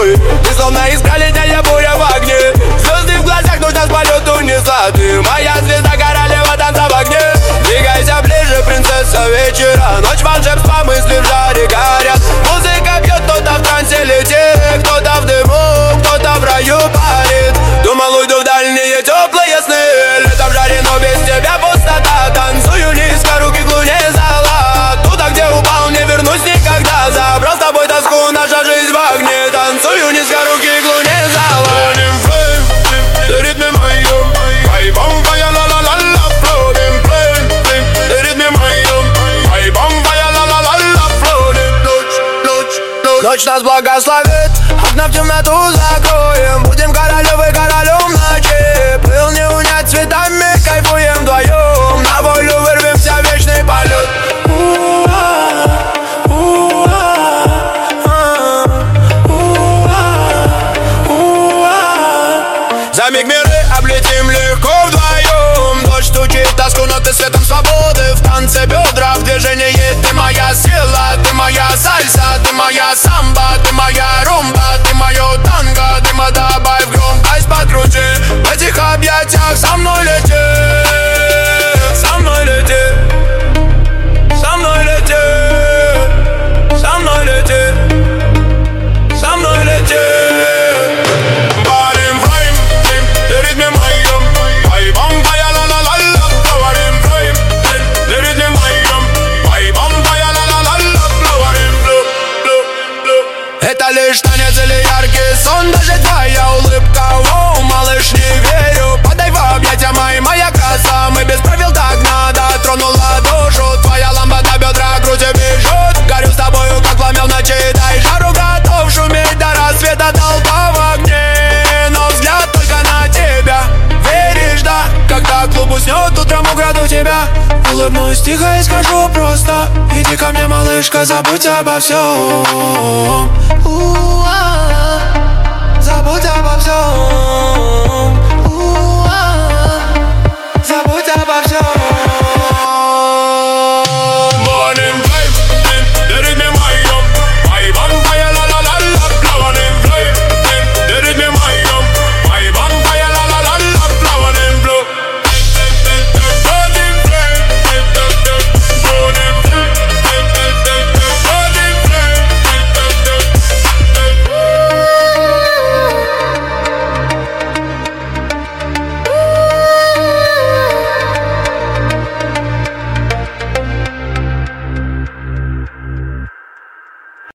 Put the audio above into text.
мы. Ты словно искра, летняя буря в огне. Звезды в глазах, нужно с полету унесла. Ты моя звезда, королева танца в огне. Двигайся ближе, принцесса вечера. Ночь волшебства, мысли в жаре горят. Музыка бьет, кто-то в трансе летит, кто-то в дыму, кто-то в раю парит. Думал, уйду в дальние теплые сны. Лето в жаре, но без тебя пустота. Танцую низко, руки к луне зала. Туда, где упал, не вернусь никогда. Забрал с тобой тоску, наша жизнь в огне. Танцую низко, руки к луне зала. Ты ритме моем, вайбом, вая, ла-ла-ла-ла. Floating flame, ты ритме моем, вайбом, вая, ла-ла-ла-ла. Floating, ночь нас благословит, окна в темноту закроем. Будем королевой, королем ночи. Пыл не унять цветами, кайфуем вдвоем. На волю вырвемся в вечный полет. За миг миры облетим легко вдвоем. Дождь стучит тоску, но ты светом свободы. В танце бедра, в движении. Ты моя сила, ты моя сальса, ты моя самба, ты моя румба, ты мое танго. Дыма добавь громкость подкрути. В этих объятиях со мной лети, со мной лети, со мной лети, со мной лети, со мной лети. Это лишь танец или яркий сон, даже твоя улыбка. Оу, малыш, не верю. Подай в объятия моя краса. Мы без правил, так надо. Тронула душу, твоя лампа на бедра, грудь бежит. Горю с тобою, как пламя в ночи. Дай жару, готов шуметь до рассвета. Толпа в огне, но взгляд только на тебя. Веришь, да? Когда клуб уснет, утром украду тебя. Улыбнусь тихо и скажу просто: иди ко мне, малышка, забудь обо всем. Забудь обо всем.